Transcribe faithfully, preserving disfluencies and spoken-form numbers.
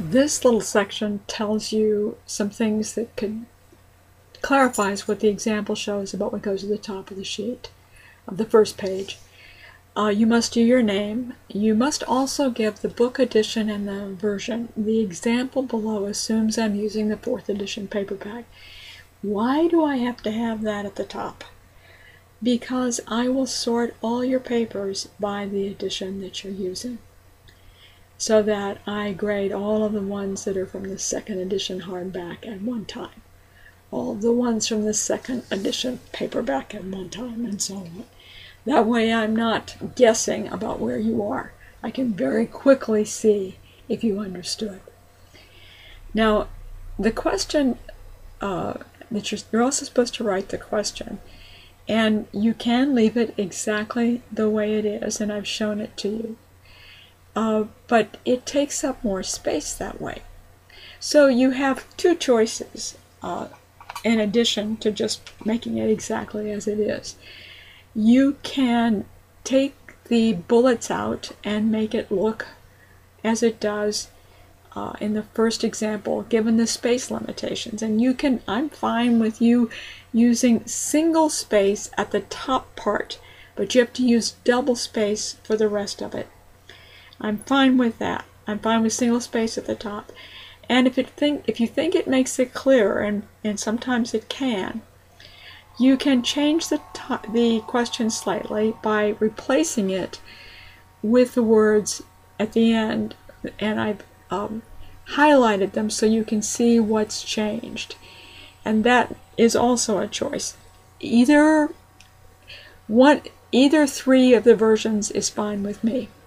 This little section tells you some things that could clarifies what the example shows about what goes at the top of the sheet, of the first page. Uh, you must do your name. You must also give the book edition and the version. The example below assumes I'm using the fourth edition paperback. Why do I have to have that at the top? Because I will sort all your papers by the edition that you're using, so that I grade all of the ones that are from the second edition hardback at one time, all of the ones from the second edition paperback at one time, and so on. That way I'm not guessing about where you are. I can very quickly see if you understood. Now, the question, uh, that you're, you're also supposed to write the question, and you can leave it exactly the way it is, and I've shown it to you. Uh, but it takes up more space that way. So you have two choices, uh, in addition to just making it exactly as it is. You can take the bullets out and make it look as it does uh, in the first example, given the space limitations. And you can, I'm fine with you using single space at the top part, but you have to use double space for the rest of it. I'm fine with that. I'm fine with single space at the top. And if it think if you think it makes it clearer, and, and sometimes it can, you can change the, the question slightly by replacing it with the words at the end, and I've um, highlighted them so you can see what's changed. And that is also a choice. Either one, either three of the versions is fine with me.